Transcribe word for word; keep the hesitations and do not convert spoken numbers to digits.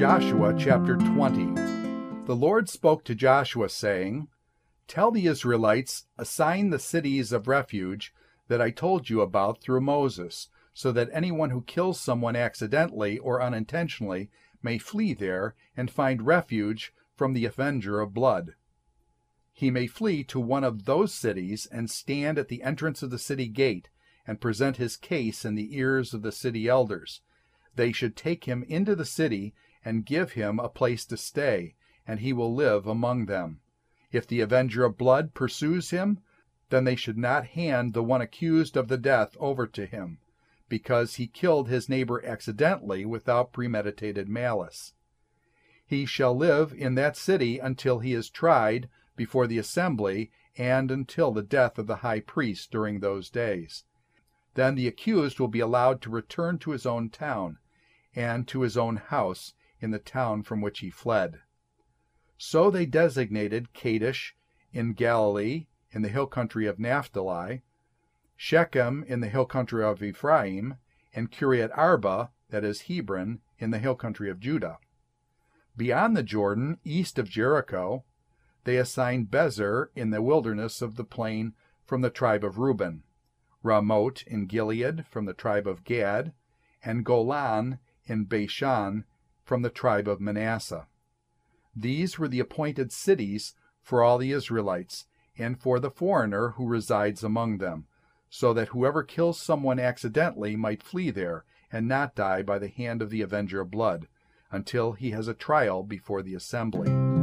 Joshua chapter twenty. The Lord spoke to Joshua, saying, Tell the Israelites, assign the cities of refuge that I told you about through Moses, so that anyone who kills someone accidentally or unintentionally may flee there and find refuge from the avenger of blood. He may flee to one of those cities and stand at the entrance of the city gate and present his case in the ears of the city elders. They should take him into the city and give him a place to stay, and he will live among them. If the avenger of blood pursues him, then they should not hand the one accused of the death over to him, because he killed his neighbor accidentally without premeditated malice. He shall live in that city until he is tried before the assembly and until the death of the high priest during those days. Then the accused will be allowed to return to his own town and to his own house in the town from which he fled. So they designated Kadesh in Galilee, in the hill country of Naphtali, Shechem in the hill country of Ephraim, and Kiriath Arba, that is Hebron, in the hill country of Judah. Beyond the Jordan, east of Jericho, they assigned Bezer in the wilderness of the plain from the tribe of Reuben, Ramoth in Gilead from the tribe of Gad, and Golan in Bashan from the tribe of Manasseh. These were the appointed cities for all the Israelites, and for the foreigner who resides among them, so that whoever kills someone accidentally might flee there, and not die by the hand of the avenger of blood, until he has a trial before the assembly.